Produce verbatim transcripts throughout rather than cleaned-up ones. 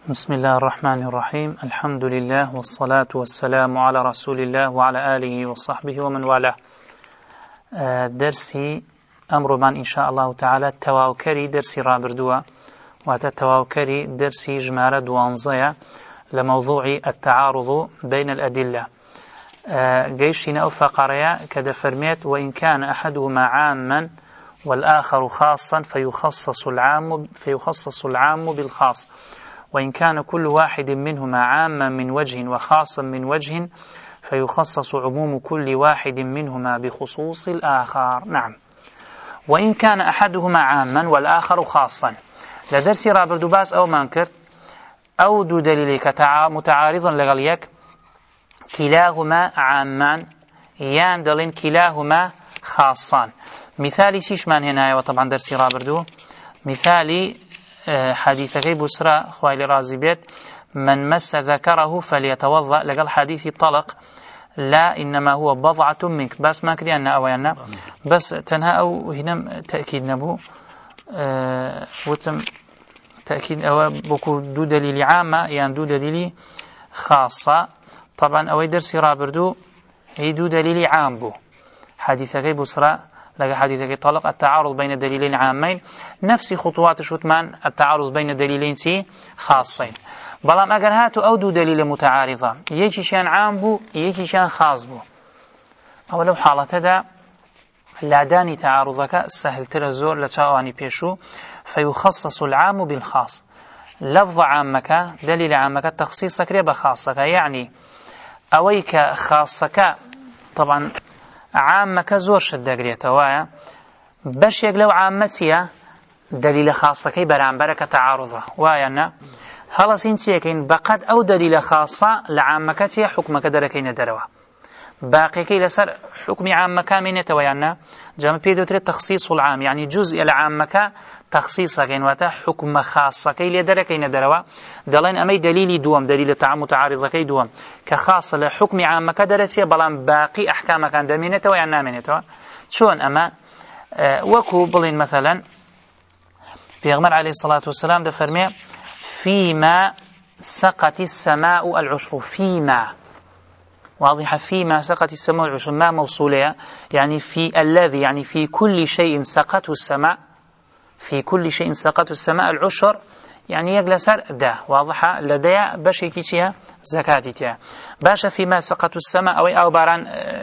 بسم الله الرحمن الرحيم الحمد لله والصلاة والسلام على رسول الله وعلى آله وصحبه ومن والاه. درسي أمر من إن شاء الله تعالى تواوكري درسي رابردوه وتتواوكري درسي جمارة دوانزية لموضوع التعارض بين الأدلة. جيشنا أو فقرية كذا فرميت وإن كان أحدهما عاما والآخر خاصا فيخصص العام فيخصص العام بالخاص، وإن كان كل واحد منهما عاما من وجه وخاصا من وجه فيخصص عموم كل واحد منهما بخصوص الآخر. نعم، وإن كان أحدهما عاما والآخر خاصا. لدرسي رابردو باس أو مانكر أو دو دليلك متعارضا لغليك كلاهما عامان يان دلين كلاهما خاصان. مثالي سيش من هنا، وطبعا درسي رابردو مثالي حديثك بسرى خوالي رازي بيت من مس ذكره فليتوضأ لقال حديث طلق لا إنما هو بضعة منك، بس ما كري أن أوينا بس تنها أو هنا تأكيد نبو أه وتم تأكيد أو بكو دو دليل عامة يعني دو دليل خاصة. طبعا أو درسي رابردو هي دو دليل عام بو حديثك بسرى لقى حديثك طلق التعارض بين دليلين عامين نفس خطوات شوتمان التعارض بين دليلين سي خاصين. بلام اگر هاتو او دو دليل متعارضة يكي شان عام بو يكي شان خاص بو او لو حالته دا لاداني تعارضك سهل ترزور لتاواني بيشو فيخصص العام بالخاص. لفظ عامك دليل عامك تخصيصك ريبا خاصك، يعني اويك خاصك طبعا عامك زور شد دقريته وايا باش يقلو عامتيا دليل خاصة كي برانبرك تعارضه وايا هلا سينتيكين بقد أو دليل خاصة لعامكتيا حكمك دركين دروا باقي كي لسر حكم عامك من يتويانا جامع بيدو تريد تخصيص العام، يعني جزء لعامك تخصيصك وتا حكم خاصة كي لدركين دروا دلين أمي دليل دوم دليل تعام متعارضة كي دوم كخاصة لحكم عامك درتيا بلان باقي أحكامك عند من يتويانا من يتوا شون أما أه وكو بلين مثلا بيغمر عليه الصلاة والسلام ده فرمي فيما سقط السماء العشر، فيما واضحة، فيما سقط السماء العشر ما موصولة يعني في الذي يعني في كل شيء سقط السماء في كل شيء سقط السماء العشر يعني يجلسر ده واضحة لدي باشي كيشيها زكاتيتها باشا فيما سقط السماء أو أو باران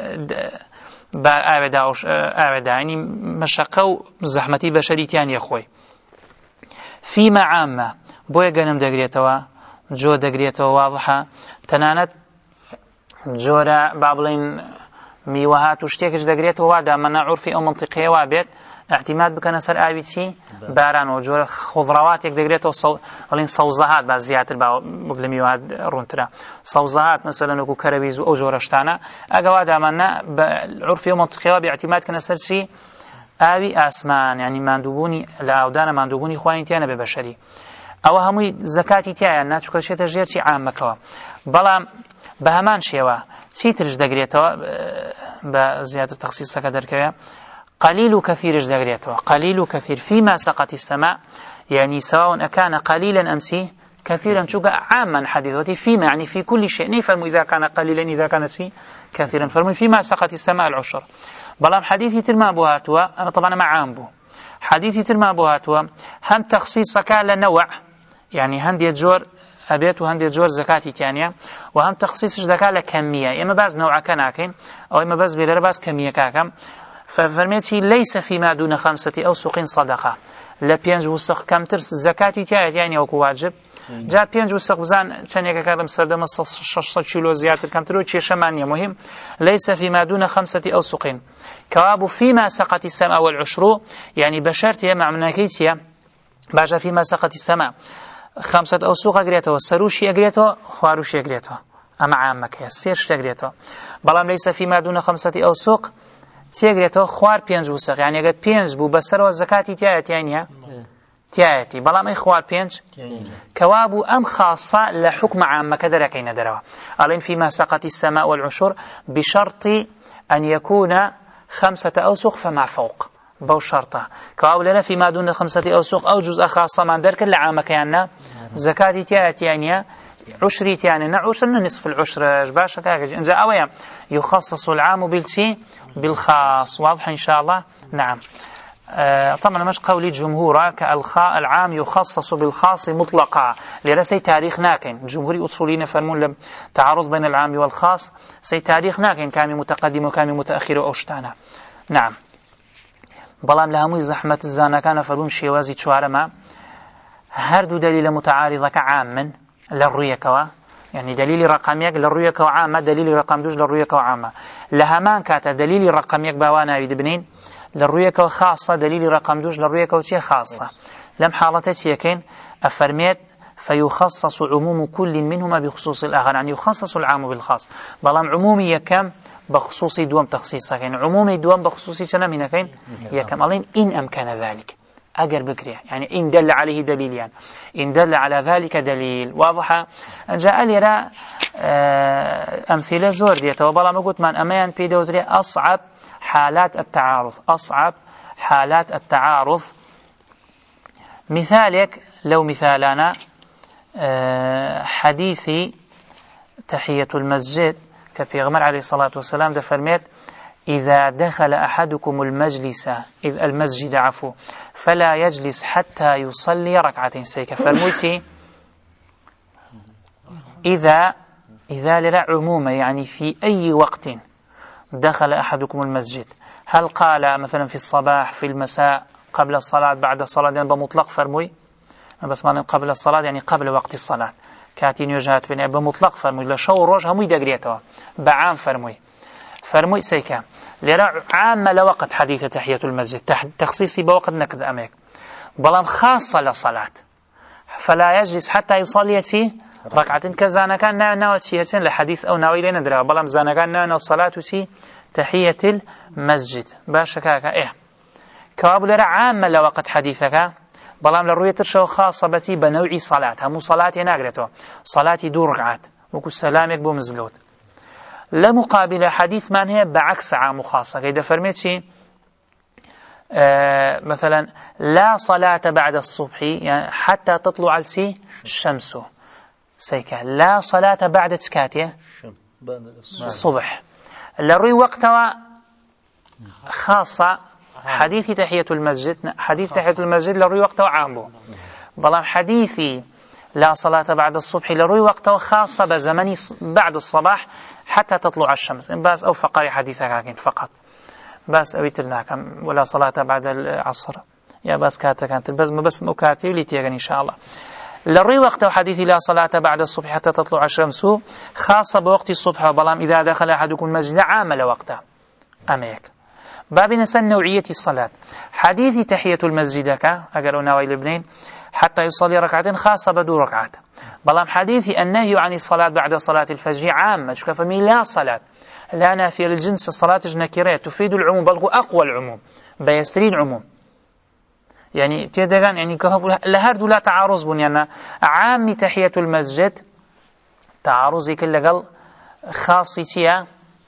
بار أبدا أو أبدا يعني مشقة وزحمتي بشريتيان يا أخوي. فيما عامة بويا جنم دقريتوا جو دقريتوا واضحة تنانت جورا بابلين ميوهات وشتيكش دقريتوا وادا من عرفي أو منطقية وابيت اعتماد بكنا سر آبيت شي باران وجورا خضروات يك دقريتوا صو ولين صوزهات بعض زيادة الباو بقول ميوهات رونترا صوزهات مثلا وكو كربيز أو جورشتانا أجوادا منا بعرفي أو منطقية باعتماد كنا سر شي آبي أسمان يعني مندوبوني لعودانا مندوبوني خوين تيانا ببشري أو همي زكاتي تيانا ناتشو كل شيء تجير شي عام كوا بلا بهمان شيوا سيترج دقريتوا بزيادة تخصيص كدر كيا قليل كثير دقريتوا قليل كثير فيما سقط السماء يعني سواء أكان قليلا أمسي كثيرا شو عاما حديثتي فيما يعني في كل شيء نفهم إذا كان قليلا إذا كان سي كثيرا فرمي فيما سقط السماء العشر. بلام حديثي ترما بوهاتوا أنا طبعا ما عام بو حديثي ترما بوهاتوا هم تخصيصك لنوع يعني هندي جور أبيت وهندي جور زكاتي تانية وهم تخصيص زكاة لكمية إما باز نوع كناكين أو إما باز بلا باز كمية كاكم. ففرميتي ليس فيما دون خمسة أوسق صدقة لا بينج وسق كم ترس زكاتي تانية يعني وكو واجب جا بينج وسق بزان تانية كلام سردم شش كيلو زيادة كم تروي شيء شمانية مهم. ليس فيما دون خمسة أوسق كواب فيما سقط السماء والعشر يعني بشرتها مع مناكيتها باجا فيما سقط السماء خمسة أوسق أجريته والسروشي أجريته خواروشي أجريته أما عامك يسيرش تجريته. بلام ليس فيما دون خمسة أوسق تيجريته خوار بينج وسق يعني قد بينج بو بسر والزكاة تيات يعني تياتي بلام أي خوار بينج كوابو أم خاصة لحكم عامك دركين دروا ألين فيما سقط السماء والعشر بشرط أن يكون خمسة أوسق فما فوق بو شرطة كأولنا فيما دون خمسة أوسق أو جزء خاصة من ذلك العام كيانا زكاة تياتيانيا عشري تيانينا عشرنا نصف العشر باشا كاكج إنزا أويا يخصص العام بالشي بالخاص. واضح إن شاء الله؟ نعم. آه طبعا مش قولي جمهورة كالخاء العام يخصص بالخاص مطلقا لرسي تاريخ ناكن جمهوري أصولين فرمون لم تعارض بين العام والخاص سي تاريخ ناكن كامي متقدم وكامي متأخر وأشتانا. نعم. بلام لهموي زحمة الزانا كان فرون شيوازي تشوارما هردو دليل متعارضة كعام للرؤية يعني دليل رقم يك للرؤية وعامة دليل رقم دوج للرؤية وعامة لهمان كاتا دليل رقم يك باوانا يدبنين للرؤية خاصة دليل رقم دوج للرؤية وتي خاصة لم حالتي يكين أفرميت فيخصص عموم كل منهما بخصوص الآخر يعني يخصص العام بالخاص بلام عمومي يكم بخصوص دوام تخصيصا يعني عمومي دوام بخصوصي شنا من كين يكم ألين إن أمكن ذلك أجر بكريه يعني إن دل عليه دليل يعني إن دل على ذلك دليل. واضحة. جاء لي أمثلة زور ديته وبلا ما قلت من أمان في دودري أصعب حالات التعارض أصعب حالات التعارض مثالك لو مثالنا حديثي تحية المسجد كبيغمر عليه الصلاة والسلام ده فرميت إذا دخل أحدكم المجلس إذ المسجد عفو فلا يجلس حتى يصلي ركعتين سيكا فرموتي إذا إذا للا عموما يعني في أي وقت دخل أحدكم المسجد هل قال مثلا في الصباح في المساء قبل الصلاة بعد الصلاة يعني بمطلق فرموي بس ما قبل الصلاة يعني قبل وقت الصلاة كاتين يجهات بني بمطلق فرموي لشو روج هموي دقريتها بعام فرموي فرموي سيكا لرا عام لوقت حديث تحية المسجد تخصيصي بوقت نكد أميك بلام خاصة للصلاة فلا يجلس حتى يصلي تي ركعتين كزانا كان نا ناوتشيتين لحديث أو ناوي لنا درا بلام زانا كان نا الصلاة تي تحية المسجد باشا كاكا إيه كواب لرا عام لوقت حديثك بلام للرؤية ترشو خاصة بتي بنوعي صلاة همو صلاة ناقرته صلاة دو ركعات وكو سلامك بو مزقود لمقابل حديث من هي بعكس عام خاصة كيدا فرميت شيء آه مثلا لا صلاة بعد الصبح يعني حتى تطلع الشمس سيكا لا صلاة بعد تكاتية الصبح لروي وقتها خاصة حديث تحية المسجد حديث تحية المسجد لروي وقتها عامه بلام حديثي لا صلاة بعد الصبح لروي وقتها خاصة بزمن بعد الصباح حتى تطلع الشمس إن باس أو فقري حديثك فقط باس أويتلناك ولا صلاة بعد العصر يا باس كاتا كانت بس بس مكاتي وليتيغن إن شاء الله لروي وقت حديث لا صلاة بعد الصبح حتى تطلع الشمس خاصة بوقت الصبح بلام إذا دخل أحدكم المسجد عامل وقته أميك باب نسن نوعية الصلاة حديث تحية المسجد كا أقرأ ناوي لبنين حتى يصلي ركعتين خاصة بدو ركعات بلام حديث النهي عن الصلاة بعد صلاة الفجر عامة شكا فمي لا صلاة لا نافية للجنس الصلاة نكرة تفيد العموم بل هو أقوى العموم بيسترين عموم يعني تيدغان يعني لهردو لا تعارض بنيانا عام تحية المسجد تعارضي كل قل خاصي تيا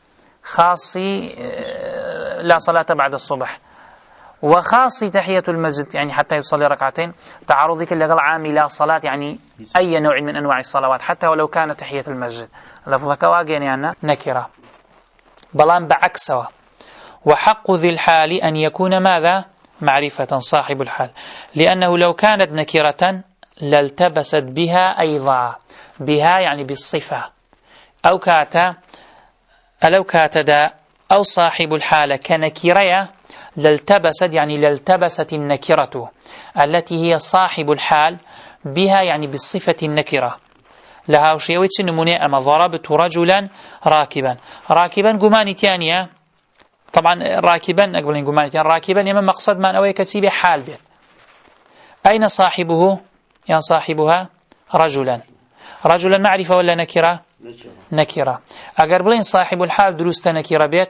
خاصي لا صلاة بعد الصبح وخاصي تحية المسجد يعني حتى يصلي ركعتين تعارضي كل قل عام لا صلاة يعني أي نوع من أنواع الصلوات حتى ولو كانت تحية المسجد لفظك واقين يعني نكرة بلان بعكسه وحق ذي الحال أن يكون ماذا معرفة صاحب الحال لأنه لو كانت نكرة لالتبست بها أيضا بها يعني بالصفة أو كاتا ألو كاتدا أو صاحب الحال كنكرية لالتبست يعني لالتبست النكرة التي هي صاحب الحال بها يعني بالصفة النكرة لها وشيويتش نموني أما ضربت رجلا راكبا راكبا قماني تانية طبعا راكبا أقبل أن قماني تانية راكبا يما مقصد ما أوي كتيبه حال بيت أين صاحبه يا صاحبها رجلا رجلا معرفة ولا نكرة نكرة أقربلين صاحب الحال دروست نكرة بيت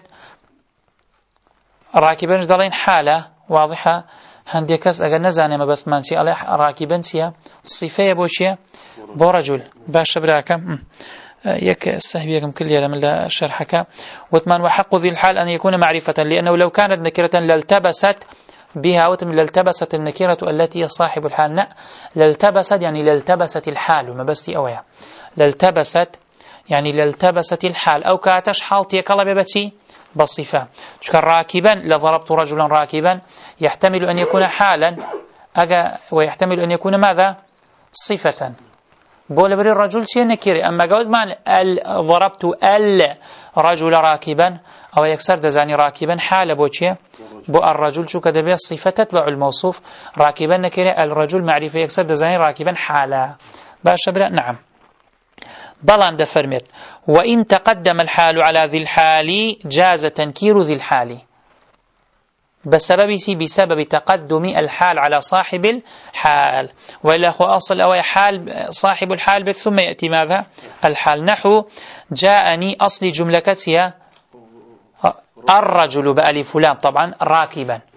راكبا جدلين حالة واضحة هندي كس أجر نزاني ما بس مانشي عليه راكبا سيا صفية بوشيا برجل باش براكم يك السهبيكم كل يوم لا شرحك وثمان وحق ذي الحال أن يكون معرفة لأنه لو كانت نكرة لالتبست بها وتم لالتبست النكرة التي هي صاحب الحال. لا، لالتبست يعني لالتبست الحال ما بس أويا لالتبست يعني لالتبست الحال أو كاتش حالتي كلا ببتي بصفة. شكر راكبا لضربت رجلا راكبا يحتمل أن يكون حالا أجا ويحتمل أن يكون ماذا صفة. بقول بري الرجل شيء نكري، أما قلت معنى ضربت الرجل راكبا أو يكسر دزاني راكبا حال بوشيء بو الرجل شو كده بيه صفة تتبع الموصوف راكبا نكري الرجل معرفة يكسر دزاني راكبا حالا باش بلا. نعم بلان دفرمت وإن تقدم الحال على ذي الحال جاز تنكير ذي الحال بسبب بسبب تقدم الحال على صاحب الحال، وإلا هو أصل أو حال صاحب الحال بث ثم يأتي ماذا الحال. نحو جاءني أصل جملة كتيا الرجل بألف لام طبعا راكبا